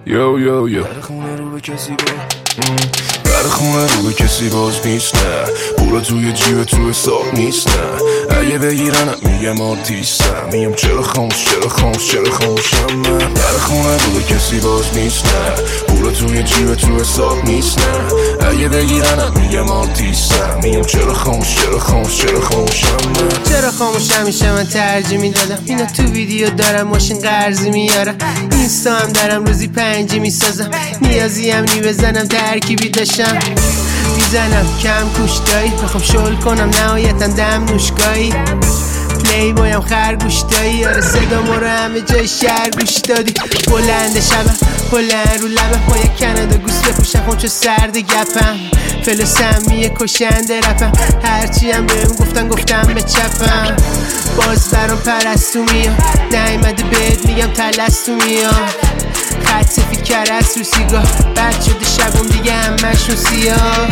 یو یو یو در خونه رو به کسی باز نیست نه، پولا توی جیب تو حساب نیست نه، اگه بگیرنم میگم آرتیستم، میگم چرا خاموشم من. در خونه رو به کسی باز نیست نه، پولا توی جیب تو حساب نیست نه، اگه بگیرنم میگم آرتیستم، میگم چرا خاموشم من. چرا خاموش همیشه من ترجیح میدادم، اینا تو ویدیو دارم ماشین قرضی میارم، اینستا هم دارم روزی 5 میسازم، نیازی هم نی بزنم ترکیبی داشتم میزنم کم کوشتایی، بخوام شل کنم نهایتا دم نوشگاهی، پلی بایم خرگوشتایی، آره صدا ما رو همه جای شهر گوش دادی، بلند شبم بلند رو لبم، با یک کانادا گوس بپوشم خون چو سرد گپم، فلو سمیه کشنده رپم، هرچی هم بهم گفتم به چپم، باز برام پرستو میام، نیومده بهت میگم تلستو میام، خط سفید کرست رو سیگار، بد شده شبم دیگه همشون سیاه.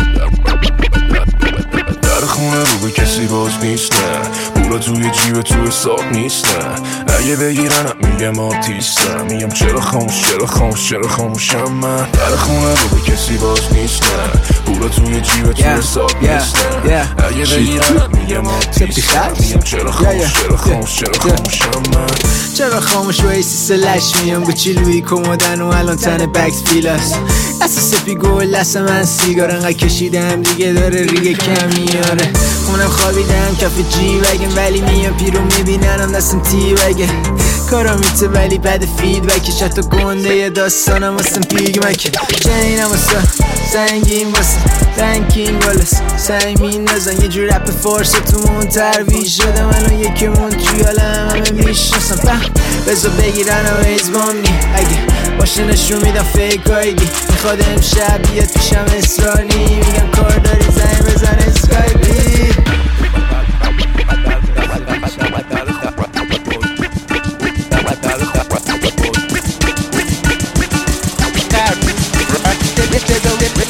در خونه رو به کسی باز نیست نه، پولا توی جیب تو حساب نیست نه، اگه بگیرنم میگم آرتیستم، میگم چرا خاموشم من. در خونه رو به کسی باز نیست نه، پولا توی جیب تو حساب نیست نه، اگه بگیرنم میگم آرتیستم، میگم چرا خاموشم من. چرا خاموش و ایسی سلش میام گوچی لوی کمودن و الان تن بکس پیلاس، اساس پی گل لسه من سیگار انقدر کشیدم دیگه داره ریگه کم میاره، اونم خوابیدم کف جی وگم ولی میام پیرو میبیننم دستم تی وگه، کارا میته ولی بد فیدبکش، حتی گنده یه داستانم واسم پیگمکه، جنینم واسه سنگین واسه رنکینگ والاس، سعی میندازن یه جور رپ فارس تو مون ترویج شدم، الان یکیمون توی عالم همه میشناسم، بزا بگیرن و ایزبام نی، اگه باشه نشون میدم فیک آیدی، میخواد امشب بیاد پیشم اصراری، میگم کار داری زنگ بزن اسکایپی.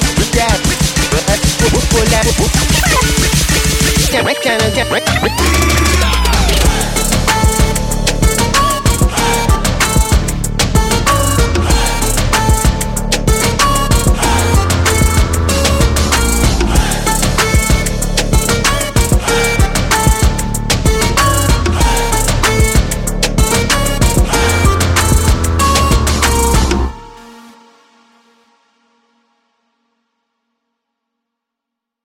Canada